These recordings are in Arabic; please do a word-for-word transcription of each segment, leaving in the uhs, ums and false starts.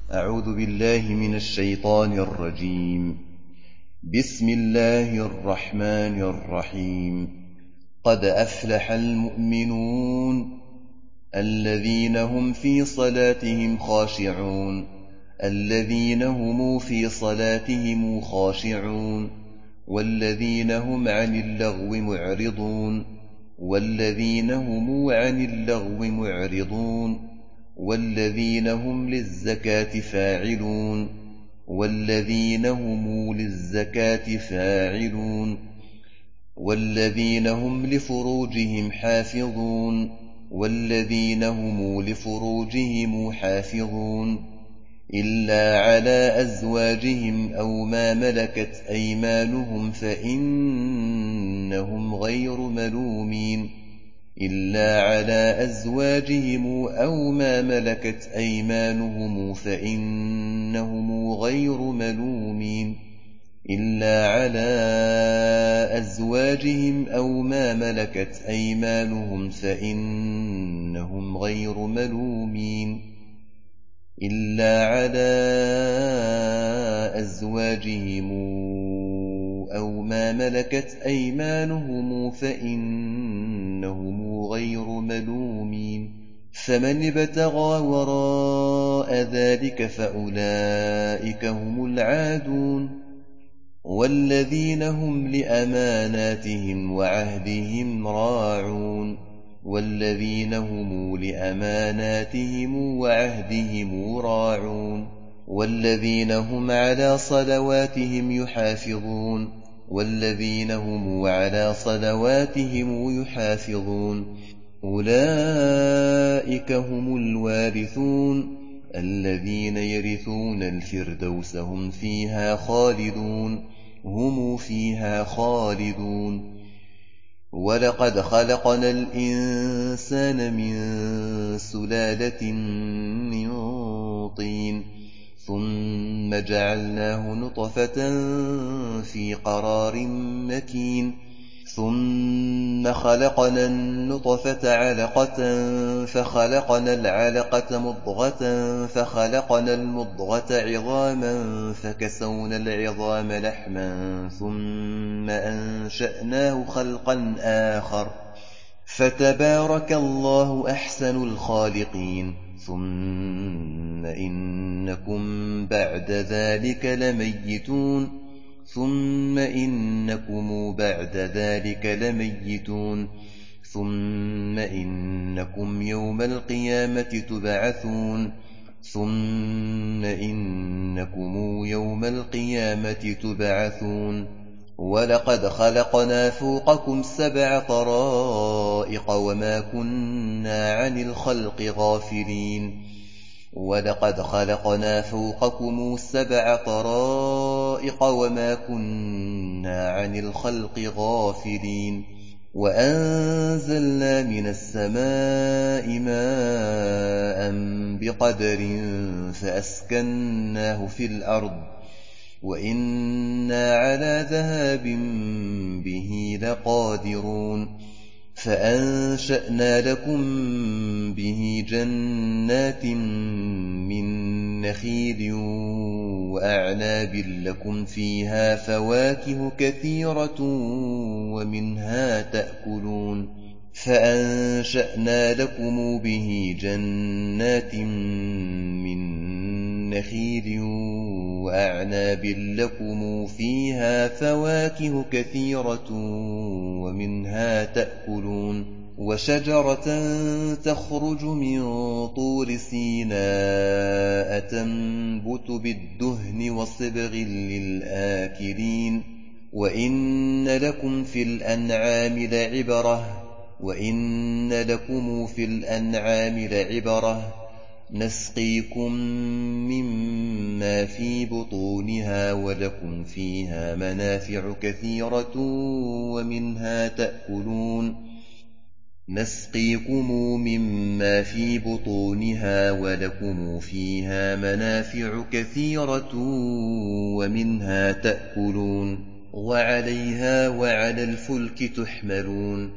أعوذ بالله من الشيطان الرجيم. بسم الله الرحمن الرحيم. قد أفلح المؤمنون الذين هم في صلاتهم خاشعون الذين هم في صلاتهم خاشعون والذين هم عن اللغو معرضون والذين هم عن اللغو معرضون والذين هم للزكاة فاعلون والذين هم للزكاة فاعلون والذين هم لفروجهم حافظون والذين هم لفروجهم حافظون إلا على أزواجهم أو ما ملكت أيمانهم فإنهم غير ملومين إلا على أزواجهم أو ما ملكت أيمانهم فإنهم غير ملومين إلا على أزواجهم أو ما ملكت أيمانهم فإنهم غير ملومين إلا على أزواجهم أو ما ملكت أيمانهم فإنهم غير ملومين فمن ابتغى وراء ذلك فأولئك هم العادون والذين هم لأماناتهم وعهدهم راعون والذين هم لأماناتهم وعهدهم راعون والذين هم على صلواتهم يحافظون والذين هم على صلواتهم يحافظون أولئك هم الوارثون الذين يرثون الفردوس هم فيها خالدون هم فيها خالدون ولقد خلقنا الإنسان من سلالة من طين ثم جعلناه نطفة في قرار مكين ثم خلقنا النطفة علقة فخلقنا العلقة مضغة فخلقنا المضغة عظاما فكسونا العظام لحما ثم أنشأناه خلقا آخر فتبارك الله أحسن الخالقين ثم إنكم بعد ذلك لميتون ثم إنكم بعد ذلك لميتون ثم إنكم يوم القيامة تبعثون ثم إنكم يوم القيامة تبعثون ولقد خلقنا فوقكم سبع طرائق وما كنا عن الخلق غافلين ولقد خلقنا فوقكم سبع طرائق وما كنا عن الخلق غافلين وأنزلنا من السماء ماء بقدر فأسكناه في الأرض وإنا على ذهاب به لقادرون فأنشأنا لكم به جنات من نخيل وأعناب لكم فيها فواكه كثيرة ومنها تأكلون فأنشأنا لكم به جنات من نخيل وأعناب لكم فيها فواكه كثيرة ومنها تأكلون وشجرة تخرج من طور سيناء تنبت بالدهن وصبغ للآكلين وإن لكم في الأنعام لعبرة وإن لكم في الأنعام لعبرة نسقيكم مما في بطونها ولكم فيها منافع كثيرة ومنها تأكلون نسقيكم مما في بطونها ولكم فيها منافع كثيرة ومنها تأكلون وعليها وعلى الفلك تحملون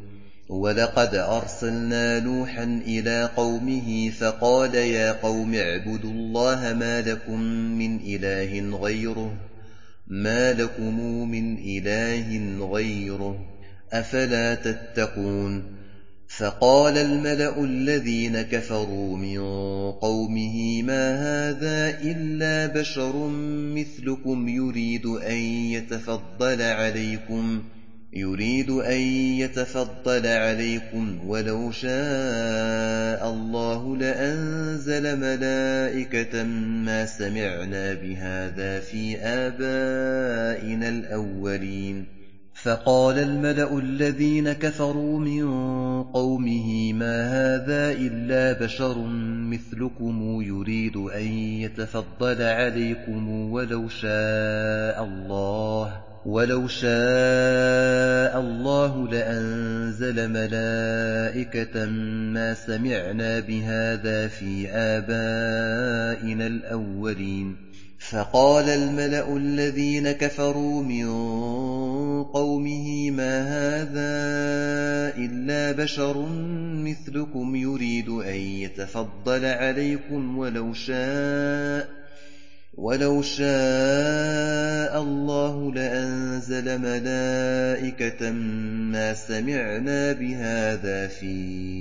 وَلَقَدْ أَرْسَلْنَا نُوحًا إِلَىٰ قَوْمِهِ فَقَالَ يَا قَوْمِ اعْبُدُوا اللَّهَ مَا لَكُم مِّنْ إِلَٰهٍ غَيْرُهُ مَا لَكُمْ مِنْ إِلَٰهٍ غَيْرُهُ أَفَلَا تَتَّقُونَ فَقَالَ الْمَلَأُ الَّذِينَ كَفَرُوا مِن قَوْمِهِ مَا هَٰذَا إِلَّا بَشَرٌ مِّثْلُكُمْ يُرِيدُ أَن يَتَفَضَّلَ عَلَيْكُمْ يريد أن يتفضل عليكم ولو شاء الله لأنزل ملائكة ما سمعنا بهذا في آبائنا الأولين فقال الملأ الذين كفروا من قومه ما هذا إلا بشر مثلكم يريد أن يتفضل عليكم ولو شاء الله ولو شاء الله لأنزل ملائكة ما سمعنا بهذا في آبائنا الأولين فقال الملأ الذين كفروا من قومه ما هذا إلا بشر مثلكم يريد أن يتفضل عليكم ولو شاء ولو شاء الله لأنزل ملائكة ما سمعنا بهذا في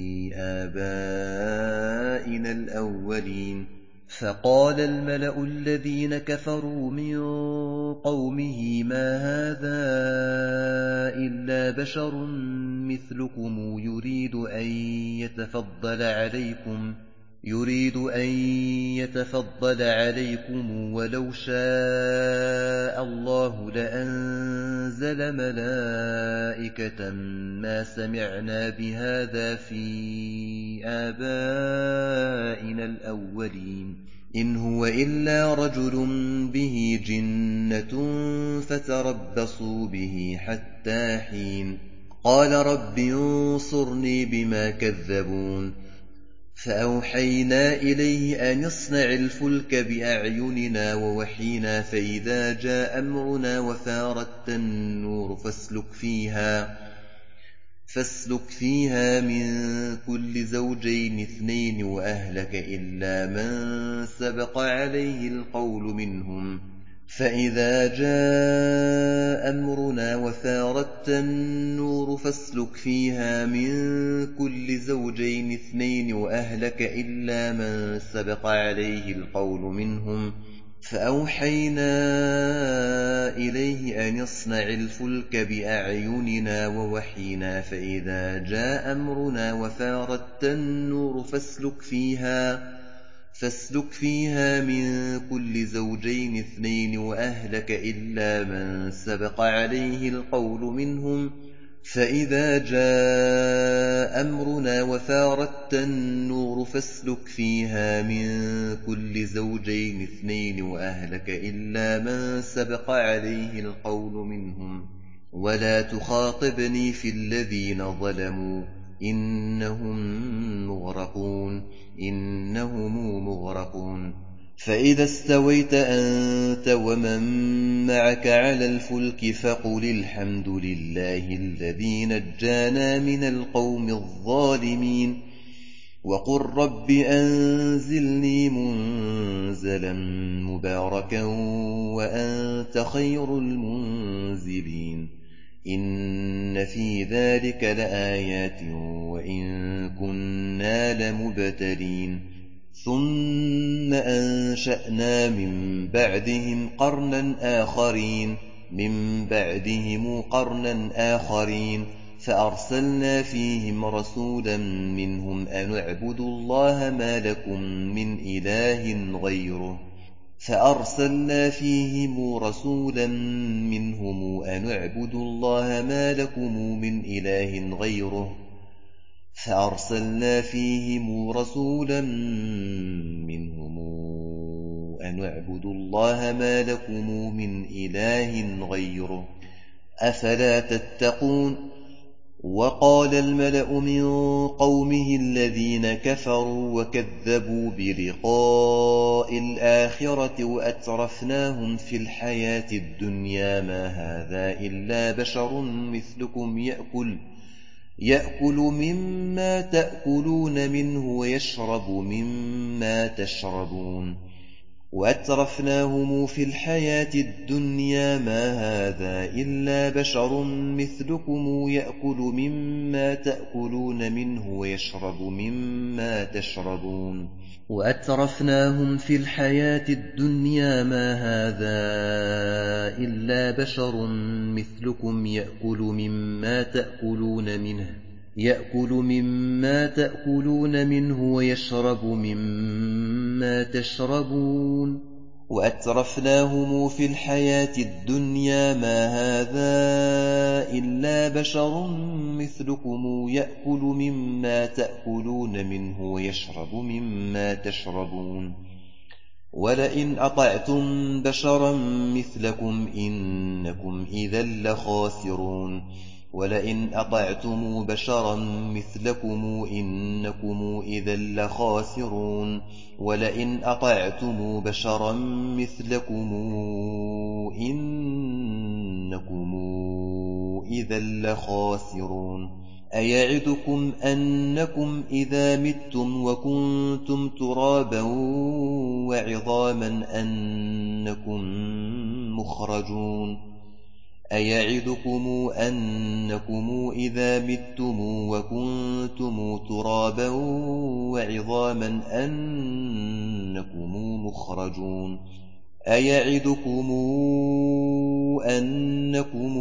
آبائنا الأولين فقال الملأ الذين كفروا من قومه ما هذا إلا بشر مثلكم يريد أن يتفضل عليكم يريد أن يتفضل عليكم ولو شاء الله لأنزل ملائكة ما سمعنا بهذا في آبائنا الأولين إن هو إلا رجل به جنة فتربصوا به حتى حين قال رب انصرني بما كذبون فأوحينا إليه أن اصنع الفلك بأعيننا ووحينا فإذا جاء أمرنا وفارت النور فاسلك فيها فاسلك فيها من كل زوجين اثنين وأهلك إلا من سبق عليه القول منهم فإذا جاء أمرنا وفارت النور فاسلك فيها من كل زوجين اثنين وأهلك إلا من سبق عليه القول منهم فأوحينا إليه أن اصنع الفلك بأعيننا ووحينا فإذا جاء أمرنا وفارت النور فاسلك فيها فاسلك فيها من كل زوجين اثنين وأهلك إلا من سبق عليه القول منهم فإذا جاء أمرنا وفارت النور فاسلك فيها من كل زوجين اثنين وأهلك إلا من سبق عليه القول منهم ولا تخاطبني في الذين ظلموا إنهم مغرقون إنهم مغرقون فإذا استويت أنت ومن معك على الفلك فقل الحمد لله الذي نجانا من القوم الظالمين وقل رب أنزلني منزلا مباركا وأنت خير المنزلين إن في ذلك لآيات وإن كنا لمبتلين ثم أنشأنا من بعدهم قرنا آخرين من بعدهم قرنا آخرين فأرسلنا فيهم رسولا منهم أن اعبدوا الله ما لكم من إله غيره فأرسلنا فيهم رسولا منهم أن اعبدوا الله ما لكم من إله غيره فأرسلنا فيهم رسولا منهم أن اعبدوا الله ما لكم من إله غيره أفلا تتقون وقال الملأ من قومه الذين كفروا وكذبوا بلقاء الآخرة وأترفناهم في الحياة الدنيا ما هذا إلا بشر مثلكم يأكل يأكل مما تأكلون منه ويشرب مما تشربون وأترفناهم في الحياة الدنيا ما هذا إلا بشر مثلكم يأكل مما تأكلون منه ويشرب مما تشربون وأترفناهم في الحياة الدنيا ما هذا إلا بشر مثلكم يأكل مما تأكلون منه يأكل مما تأكلون منه ويشرب مما تشربون وأترفناهم في الحياة الدنيا ما هذا إلا بشر مثلكم يأكل مما تأكلون منه ويشرب مما تشربون ولئن أطعتم بشرا مثلكم إنكم إذا لخاسرون ولئن أطعتم بشرا مثلكم إنكم إذا لخاسرون ولئن أطعتم بشرا مثلكم إنكم إذا لخاسرون أيعدكم أنكم إذا متم وكنتم ترابا وعظاما أنكم مخرجون أيعدكم أنكم إذا متم وكنتم ترابا وعظاما أنكم مخرجون أيعدكم أنكم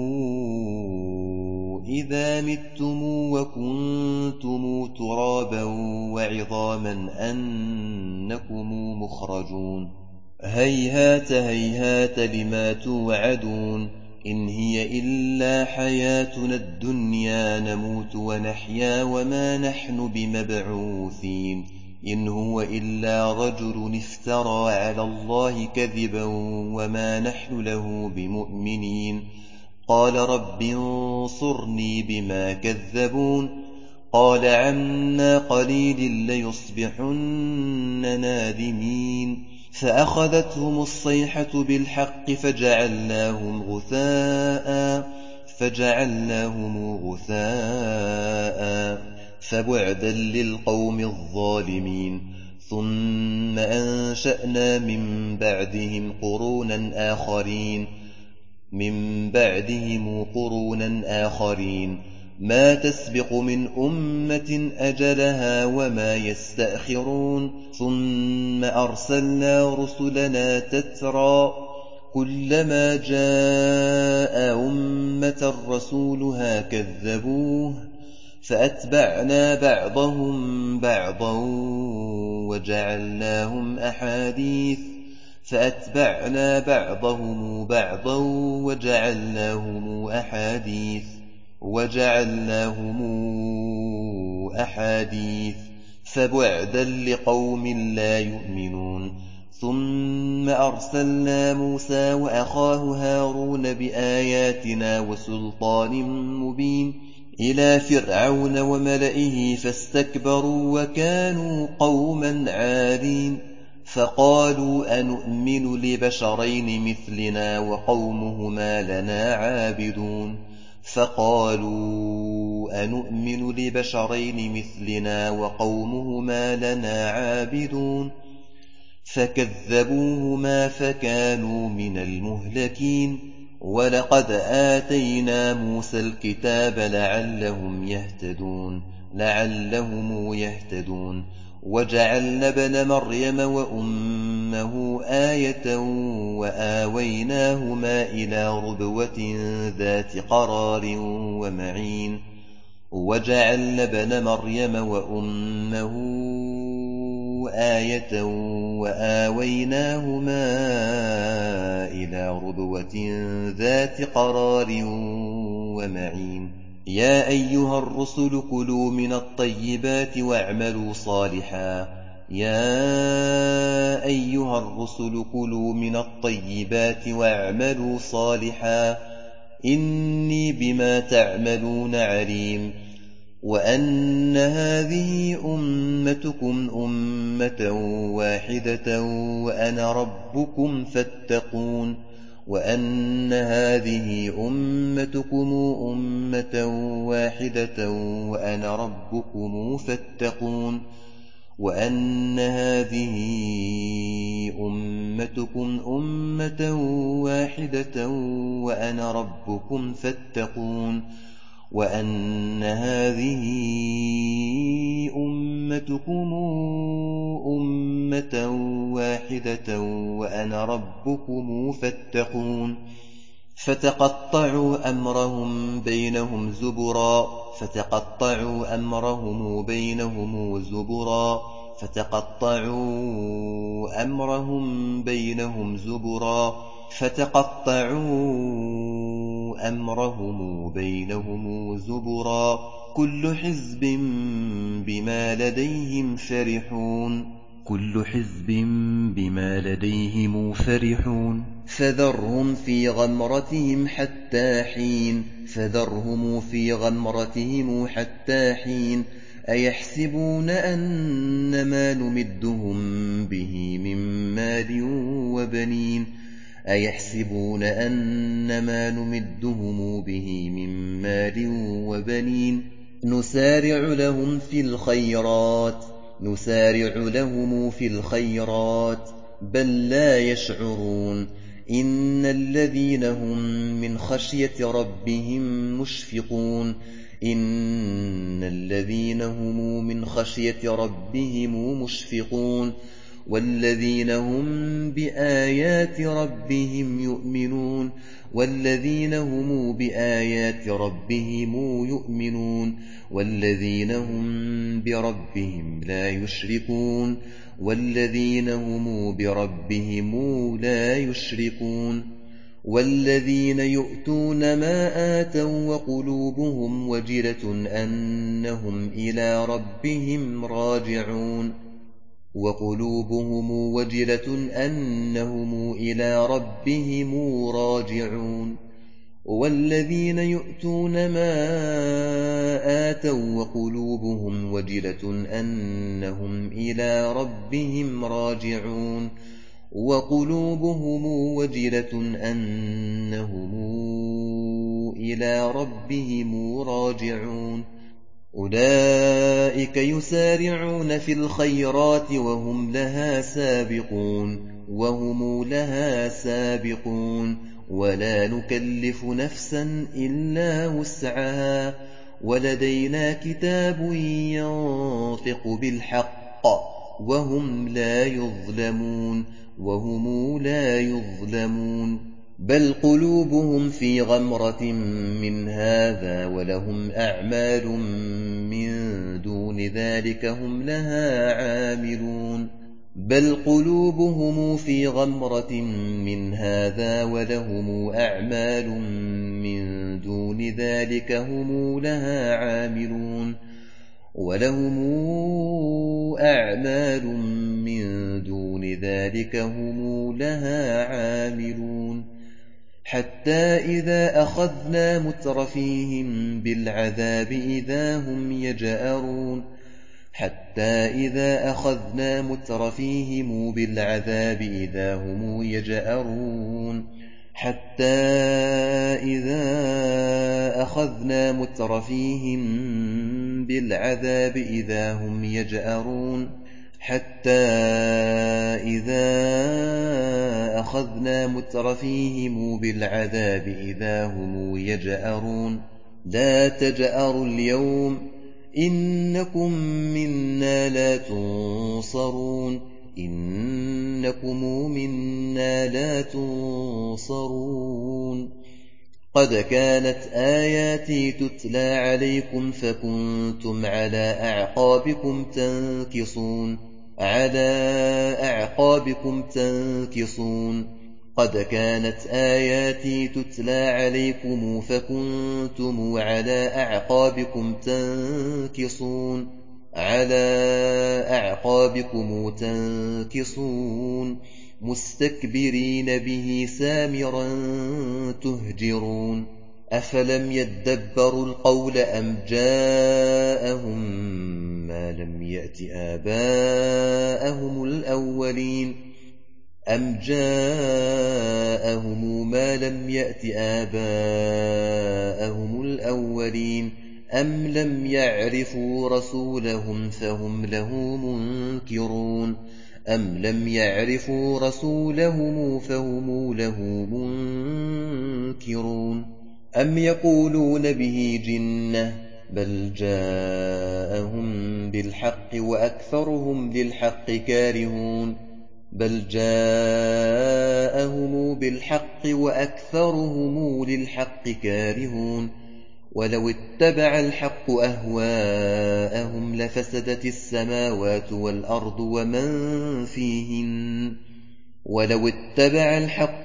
إذا متم وكنتم ترابا وعظاما أنكم مخرجون هيهات هيهات لما توعدون إن هي إلا حياتنا الدنيا نموت ونحيا وما نحن بمبعوثين إن هو إلا رجل افترى على الله كذبا وما نحن له بمؤمنين قال رب انصرني بما كذبون قال عما قليل ليصبحن نادمين فأخذتهم الصيحة بالحق فجعلناهم غثاء فجعلناهم غثاء فبعدا للقوم الظالمين ثم أنشأنا من بعدهم قرونا آخرين من بعدهم قرونا آخرين ما تسبق من أمة أجلها وما يستأخرون ثم أرسلنا رسلنا تترى كلما جاء أمة رسولها كذبوه فأتبعنا بعضهم بعضا وجعلناهم أحاديث فأتبعنا بعضهم بعضا وجعلناهم أحاديث وجعلناهم أحاديث فبعدا لقوم لا يؤمنون ثم أرسلنا موسى وأخاه هارون بآياتنا وسلطان مبين إلى فرعون وملئه فاستكبروا وكانوا قوما عالين فقالوا أنؤمن لبشرين مثلنا وقومهما لنا عابدون فقالوا أنؤمن لبشرين مثلنا وقومهما لنا عابدون فكذبوهما فكانوا من المهلكين ولقد آتينا موسى الكتاب لعلهم يهتدون لعلهم يهتدون وجعلنا ابن مريم وأمه آية وآويناهما إلى ربوة ذات قرار ومعين وجعلنا ابن مريم وأمه آية وآويناهما إلى ربوة ذات قرار ومعين يا أيها الرسل كلوا من الطيبات واعملوا صالحا يا أيها الرسل كلوا من الطيبات واعملوا صالحا إني بما تعملون عليم وأن هذه أمتكم أمة واحدة وأنا ربكم فاتقون وأن هذه أمتكم أمة واحدة وأنا ربكم فاتقون وأن هذه أمتكم أمة واحدة وأنا ربكم فاتقون وأن هذه أمتكم أمة واحدة وأنا ربكم فاتقون فتقطعوا أمرهم بينهم زبرا فتقطعوا أمرهم بينهم زبرا فتقطعوا أمرهم بينهم زبرا فتقطعوا أمرهم بينهم زبرا كل حزب بما لديهم فرحون كل حزب بما لديهم فرحون فذرهم في غمرتهم حتى حين فذرهم في غمرتهم حتى حين أيحسبون أن ما نمدهم به من مال وبنين أيحسبون أن ما نمدهم به من مال وبنين نسارع لهم في الخيرات نسارع لهم في الخيرات بل لا يشعرون إن الذين هم من خشية ربهم مشفقون إن الذين هم من خشية ربهم مشفقون والذين هم بآيات ربهم يؤمنون والذين هم بآيات ربهم يؤمنون والذين هم بربهم لا يشركون والذين هم بربهم لا يشركون والذين يؤتون ما آتوا وقلوبهم وجلة أنهم إلى ربهم راجعون وقلوبهم وجلة أنهم إلى ربهم راجعون والذين يؤتون ما آتوا وقلوبهم وجلة أنهم إلى ربهم راجعون وقلوبهم وجلة أنهم إلى ربهم راجعون أولئك يسارعون في الخيرات وهم لها سابقون وهم لها سابقون ولا نكلف نفسا إلا وسعها ولدينا كتاب ينطق بالحق وهم لا يظلمون وهم لا يظلمون بل قلوبهم في غمرة من هذا ولهم أعمال من دون ذلك هم لها عاملون بل قلوبهم في غمرة من هذا ولهم أعمال من دون ذلك هم لها عاملون ولهم أعمال من دون ذلك هم لها عاملون حتى إذا أخذنا مترفيهم بالعذاب إذا هم يجأرون حتى إذا أخذنا مترفيهم بالعذاب إذا هم يجأرون حتى إذا أخذنا مترفيهم بالعذاب إذا هم يجأرون حتى إذا أخذنا مترفيهم بالعذاب إذا هم يجأرون لا تجأروا اليوم إنكم منا لا تنصرون إنكم منا لا تنصرون قد كانت آياتي تتلى عليكم فكنتم على أعقابكم تنكصون على أعقابكم تنكصون قد كانت آياتي تتلى عليكم فكنتم على أعقابكم تنكصون على أعقابكم تنكصون مستكبرين به سامرا تهجرون أفلم يدبروا القول أم جاءهم ما لم يأت آباءهم الأولين أم جاءهم جاءهم ما لم يأت آباءهم الأولين أم لم يعرفوا رسولهم فهم له منكرون أم لم يعرفوا رسولهم فهم له منكرون أم يقولون به جنة بل جاءهم بالحق وأكثرهم للحق كارهون بل جاءهم بالحق وأكثرهم للحق كارهون ولو اتبع الحق أهواءهم لفسدت السماوات والأرض ومن فيهن ولو اتبع الحق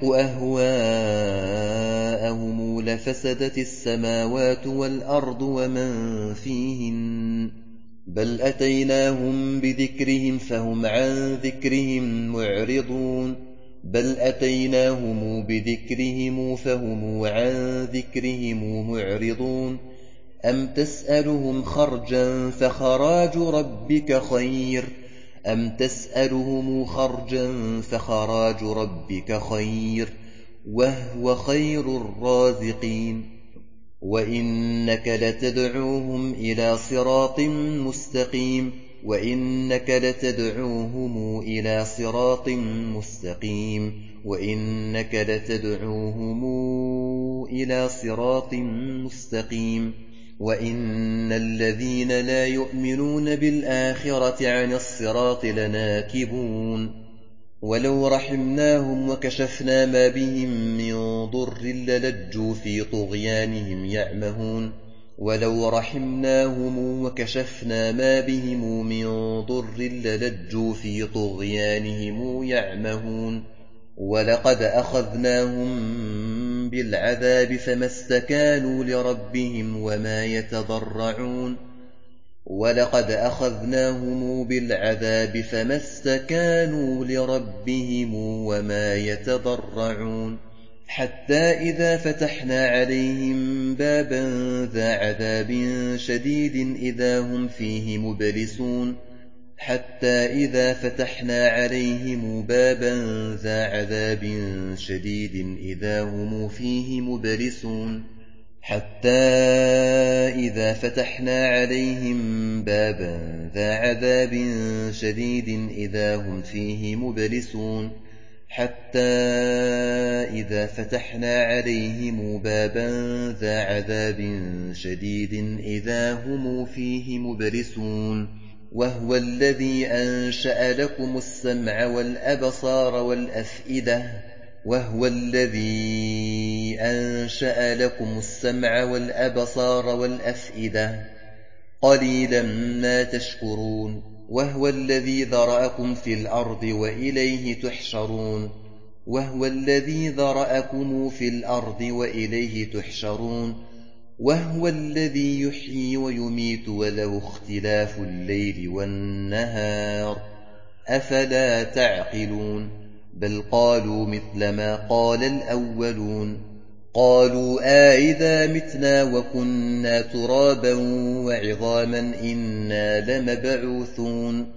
أهواءهم لفسدت السماوات والأرض ومن فيهن بل أتيناهم بذكرهم فهم عن ذكرهم معرضون بل أتيناهم بذكرهم فهم عن ذكرهم معرضون أم تسألهم خرجا فخراج ربك خير أم تسألهم خرجا فخراج ربك خير وهو خير الرازقين وإنك لتدعوهم إلى صراط مستقيم وإنك لتدعوهم إلى صراط مستقيم وإنك لتدعوهم إلى صراط مستقيم وإن الذين لا يؤمنون بالآخرة عن الصراط لناكبون ولو رحمناهم وكشفنا ما بهم من ضر للجوا في طغيانهم يعمهون ولو رحمناهم وكشفنا ما بهم من ضر للجوا في طغيانهم يعمهون ولقد أخذناهم بالعذاب فما استكانوا لربهم وما يتضرعون ولقد أخذناهم بالعذاب فما استكانوا لربهم وما يتضرعون حتى إذا فتحنا عليهم بابا ذا عذاب شديد إذا هم فيه مبلسون حتى إذا فتحنا عليهم بابا ذا عذاب شديد إذا هم فيه مبلسون حتى إذا فتحنا عليهم بابا ذا عذاب شديد إذا هم فيه مبلسون حتى إذا فتحنا عليهم بابا ذا عذاب شديد إذا هم فيه مبلسون وهو الذي أنشأ لكم السمع والأبصار والأفئدة وهو الذي أنشأ لكم السمع والأبصار والأفئدة قليلا ما تشكرون وهو الذي ذرأكم في الأرض وإليه تحشرون وهو الذي ذرأكم في الأرض وإليه تحشرون وهو الذي يحيي ويميت وله اختلاف الليل والنهار أفلا تعقلون بل قالوا مثل ما قال الأولون قالوا آئذا متنا وكنا ترابا وعظاما إنا لمبعوثون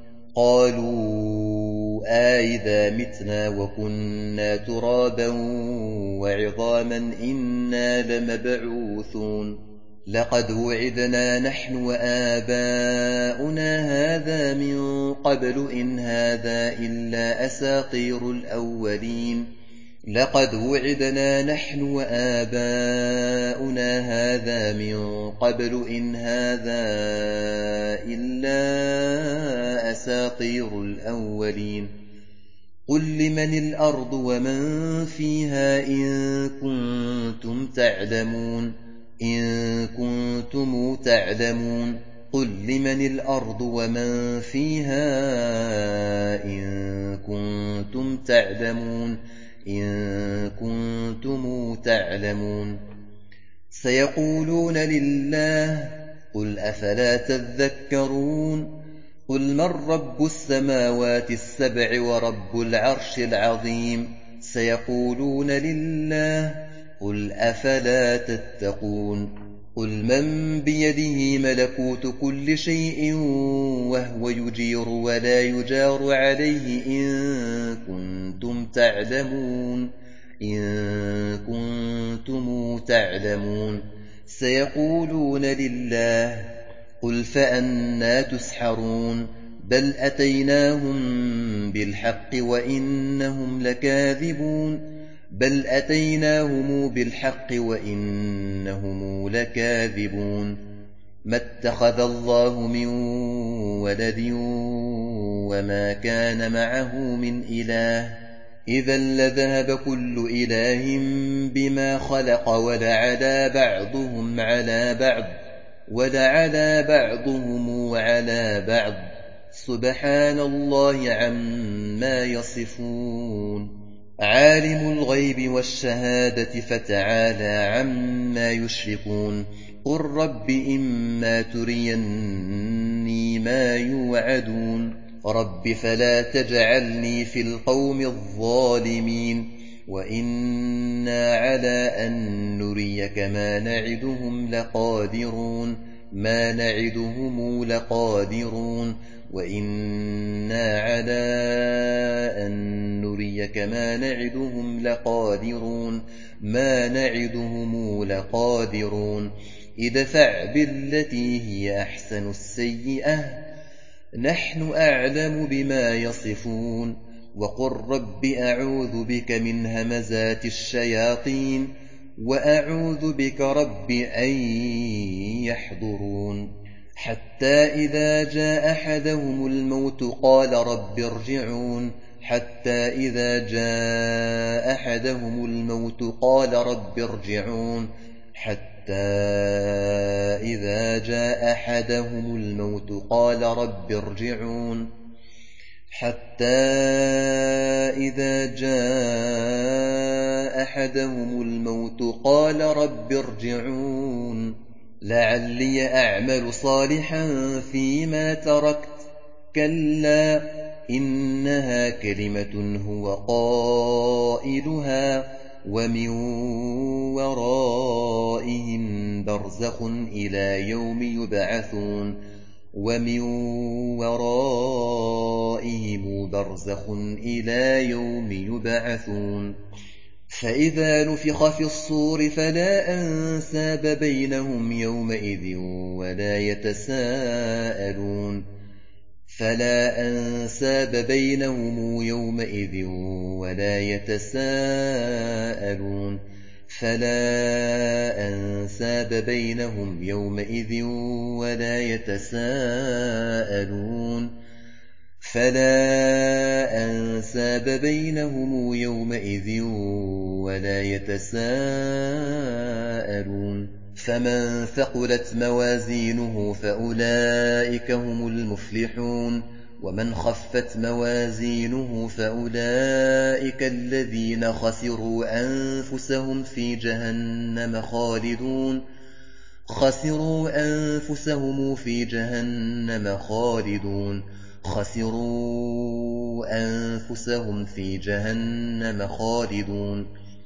قالوا آئذا متنا وكنا ترابا وعظاما إنا لمبعوثون لقد وعدنا نحن وآباؤنا هذا من قبل إن هذا إلا أساطير الأولين لقد وعدنا نحن وآباؤنا هذا من قبل إن هذا إلا أساطير الأولين قل لمن الأرض ومن فيها إن كنتم تعلمون إن كنتم تعلمون قل لمن الأرض ومن فيها إن كنتم تعلمون إن كنتم تعلمون سيقولون لله قل أفلا تذكرون قل من رب السماوات السبع ورب العرش العظيم سيقولون لله قل أفلا تتقون قل من بيده ملكوت كل شيء وهو يجير ولا يجار عليه إن كنتم تعلمون إن كنتم تعلمون سيقولون لله قل فأنى تسحرون بل أتيناهم بالحق وإنهم لكاذبون بل أتيناهم بالحق وإنهم لكاذبون ما اتخذ الله من ولد وما كان معه من إله إذا لذهب كل إله بما خلق ولعلى بعضهم على بعض ولعلى بعضهم على بعض سبحان الله عما يصفون عالم الغيب والشهادة فتعالى عما يشركون قل رب إما تريني ما يوعدون رب فلا تجعلني في القوم الظالمين وإنا على أن نريك ما نعدهم لقادرون ما نعدهم لقادرون وإنا على أن نريك ما نعدهم لقادرون ما نعدهم لقادرون ادفع بالتي هي أحسن السيئة نحن أعلم بما يصفون وقل رب أعوذ بك من همزات الشياطين وأعوذ بك رب أن يحضرون حتى إذا جاء أحدهم الموت قال رب ارجعون حتى إذا جاء أحدهم الموت قال رب ارجعون حتى إذا جاء أحدهم الموت قال رب ارجعون حتى إذا جاء أحدهم الموت قال رب ارجعون لعلي أعمل صالحا فيما تركت كلا إنها كلمة هو قائلها ومن ورائهم برزخ إلى يوم يبعثون ومن ورائهم برزخ إلى يوم يبعثون فإذا نفخ في الصور فلا أنساب بينهم يومئذ ولا يتساءلون فلا أنساب بينهم يومئذ ولا يتساءلون فلا أنساب بينهم يومئذ ولا يتساءلون فلا أنساب بينهم يومئذ ولا يتساءلون فمن ثقلت موازينه فأولئك هم المفلحون ومن خفت موازينه فأولئك الذين خسروا أنفسهم في جهنم خالدون خسروا أنفسهم في جهنم خالدون خسروا أنفسهم في جهنم خالدون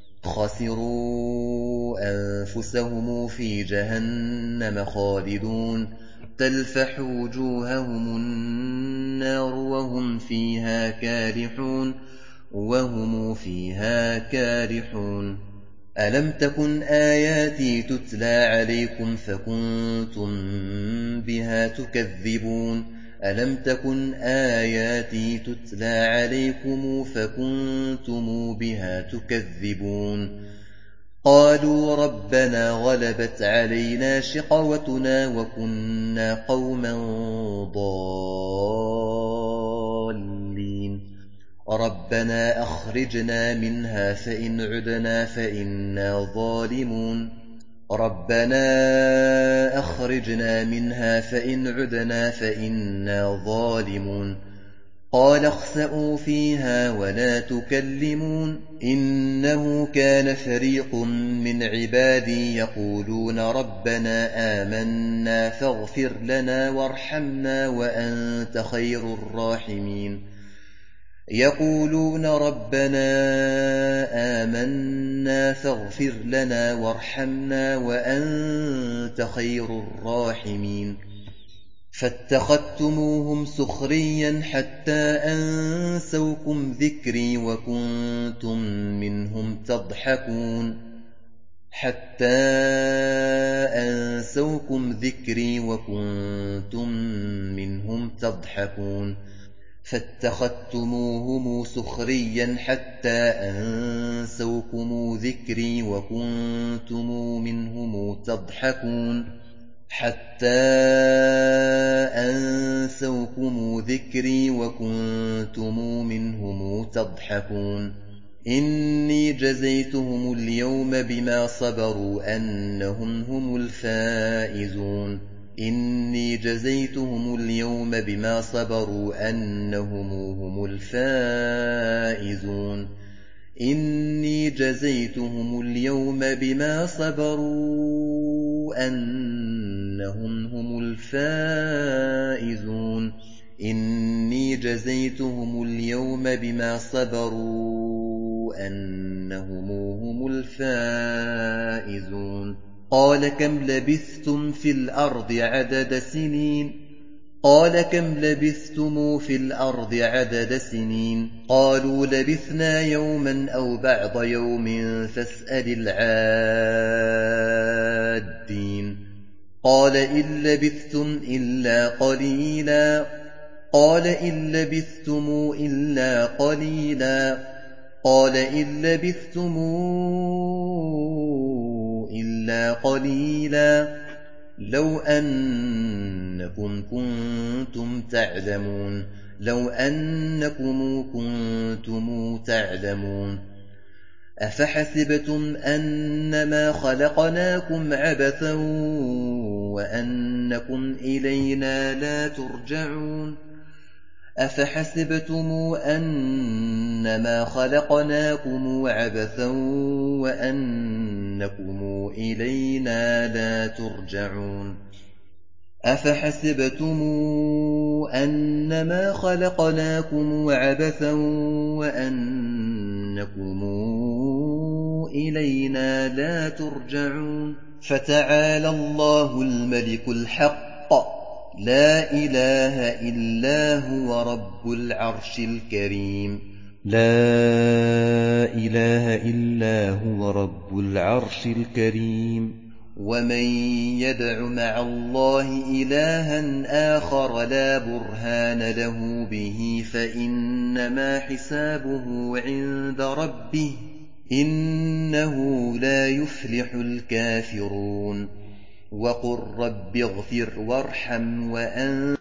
خسروا أنفسهم في جهنم خالدون تلفح وجوههم النار وهم فيها كالحون وهم فيها كالحون ألم تكن آياتي تتلى عليكم فكنتم بها تكذبون ألم تكن آياتي تتلى عليكم فكنتم بها تكذبون قالوا ربنا غلبت علينا شقوتنا وكنا قوما ضالين ربنا أخرجنا منها فإن عدنا فإنا ظالمون ربنا أخرجنا منها فإن عدنا فإنا ظالمون قال اخسئوا فيها ولا تكلمون إنه كان فريق من عبادي يقولون ربنا آمنا فاغفر لنا وارحمنا وأنت خير الراحمين يقولون ربنا آمنا فاغفر لنا وارحمنا وأنت خير الراحمين فاتخذتموهم سخريا حتى أنسوكم ذكري وكنتم منهم تضحكون حتى أنسوكم ذكري وكنتم منهم تضحكون فاتخذتموهم سخريا حتى أنسوكم ذكري وكنتم منهم تضحكون حتى أنسوكم ذكري وكنتم منهم تضحكون إني جزيتهم اليوم بما صبروا أنهم هم الفائزون إني جزيتهم اليوم بما صبروا أنهم هم الفائزون إني جزيتهم اليوم بما صبروا أنهم هم الفائزون إني جزيتهم اليوم بما صبروا أنهم هم الفائزون قال كم لبثتم في الأرض عدد سنين قال كم لبثتم في الأرض عدد سنين قالوا لبثنا يوما أو بعض يوم فاسأل العادين قال إن لبثتم إلا قليلا قال إن لبثتم إلا قليلا قال إن لبثتم إلا قليلا لو أنكم كنتم تعلمون لو أنكم كنتم تعلمون أفحسبتم أنما خلقناكم عبثا وأنكم إلينا لا ترجعون أفحسبتم أنما خلقناكم عبثا وأنكم إلينا لا ترجعون أفحسبتم أنما خلقناكم عبثا وأنكم إلينا لا ترجعون فتعالى الله الملك الحق لا إله إلا هو رب العرش الكريم لا إله إلا هو رب العرش الكريم ومن يدع مع الله إلها آخر لا برهان له به فإنما حسابه عند ربه إنه لا يفلح الكافرون وقل رب اغفر وارحم وأنت